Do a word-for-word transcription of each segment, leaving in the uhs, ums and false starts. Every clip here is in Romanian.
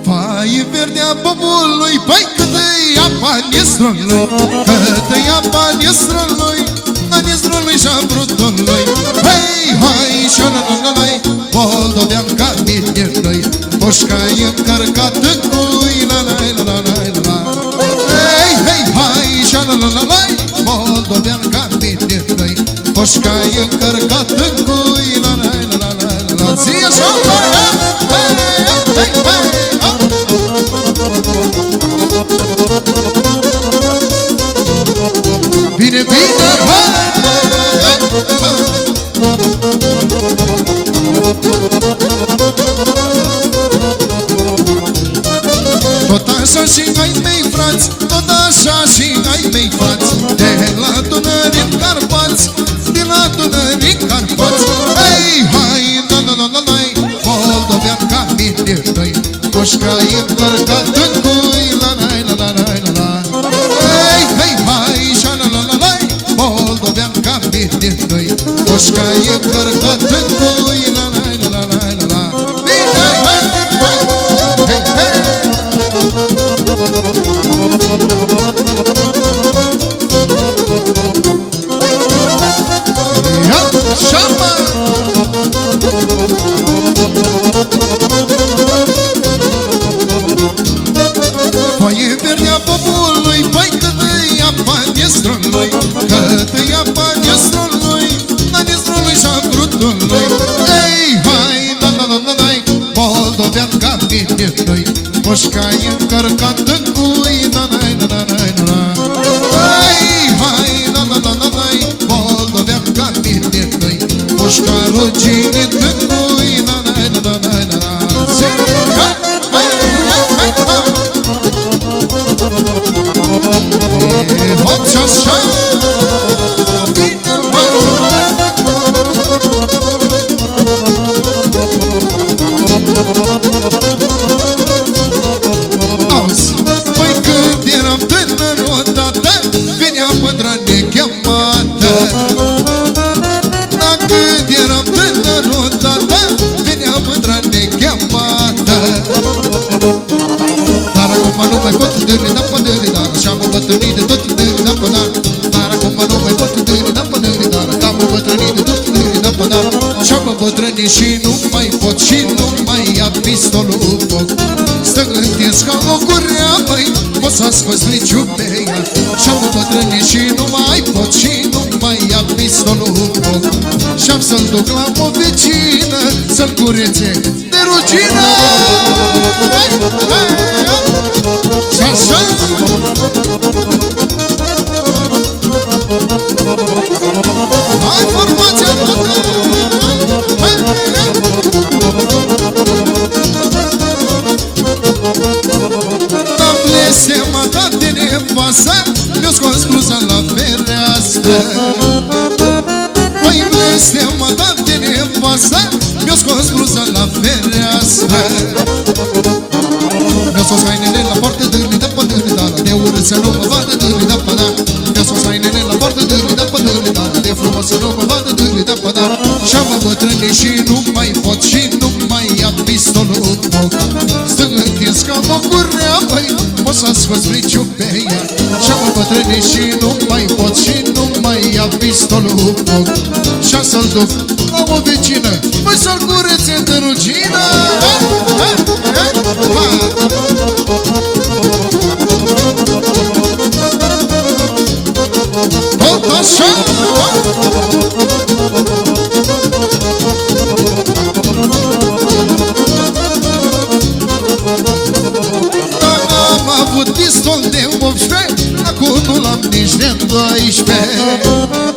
Vai verdea pomului, păi câtă-i apa niestrului, câtă-i apa niestrului, a niestrului și a brutului. Hei, hai, și-a-la-la-la-lai, moldovean ca mine-noi, poșca-i încărcată cu-i la-la-la-la-la-la. Hei, hei, hai, și-a-la-la-la-lai, moldovean ca mine-noi, poșca-i încărcată cu-i la-la-la-la-la-la. Zi așa, hei, hei, hei. Bine, bine, tot așa și ai mei frați, tot așa și ai mei frați, de la Dunări în Carpați, de la Dunări în Carpați. Hei, hai, la-la-la-la-lai, moldovean ca mine noi, poșca-i încărcată cu-i la-la-la-la-la-la. Hei, hei, hai, și-a-la-la-la-lai, moldovean ca mine noi, poșca-i încărcată cu-i la-la-la-la-la-la. Bine, hei, hei, hei, hei. Ia, șapă! Foaie verdea pomului, păi câtă-i apa niestrului, câtă-i apa niestrului, a niestrului și-a brutului. Ei, hai, la-la-la-la-lai, moldovean ca mine-noi, poșca-i încărcată cu-i la-la-la-la-la-la. Ei, hai, la-la-la-la-lai, moldovean ca mine-noi, poșca rugină cu-i la-la-la-la-la-la. Hop și așa. Auzi, păi când eram tânăr odată, venea mândra nechemată. Dar când eram tânăr odată, venea mândra nechemată. Dar acum nu mai pot dări, da pă dări, dar așa mă bătrânit de tot dări, da pă dar. Dar acum nu mai pot dări, da pă dări, dar că mă bătrânit de tot dări, da pă dar. Și-am mă bătrânit și nu mai pot și nu mai ia pistolul în foc. Stă întins ca o curea, băi, pot să scoți liciu pe ea. Și-am mă bătrânit și nu mai pot și nu mai ia pistolul în foc. Și-am să-l duc la o vecină, să-l curețe de rugină. Și așa. Hai, formația toată! Am blestemat de nevastă, mi-o scos bluza la fereastră. Păi blestemat de nevastă, mi-o scos bluza la fereastră. Mi-o scos hainele la poartă, dârli, da, pă, dârli, da, de urât să nu mă vadă, dârli, da, pă, da. Mi-o scos hainele la poartă, dârli, da, pă, dârli, da, de frumos să nu mă vadă, dârli, da, pă, da. Și-am mă bătrâne și nu mai pot și nu mai ia pistolul în foc. Stă întins ca o curea, băi, pot să scoți liciu pe ea. Și-am mă bătrâne și nu mai pot și nu mai ia pistolul în foc. Și-a să-l duc la o vecină, băi, să-l curețe de rugină. Tot așa. Dacă am avut pistol de optsprezece, acum nu l-am nici de doisprezece.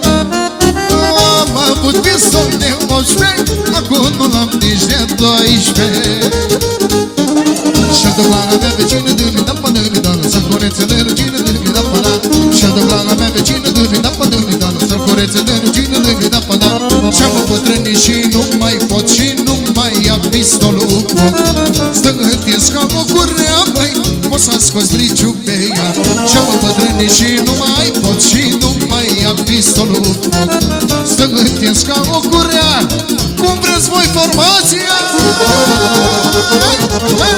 Am avut pistol de optsprezece, acum nu l-am nici de doisprezece. Și-a duc la mea vecină, dârli, da, pă, dârli, da, să-l curețe de rugină, dârli, da, pă, da. Și-a duc la mea vecină, dârli, da, pă, dârli, da, să-l curețe de rugină, dârli, da, pă, da. Și-am mă bătrânit și nu mai pot și nu mai ia pistolul în foc. Stă întins ca o curea, băi, pot să scoți liciu pe ea. Și-am mă bătrânit și nu mai pot și nu mai ia pistolul în foc. Stă întins ca o curea. Cum vreți voi formația?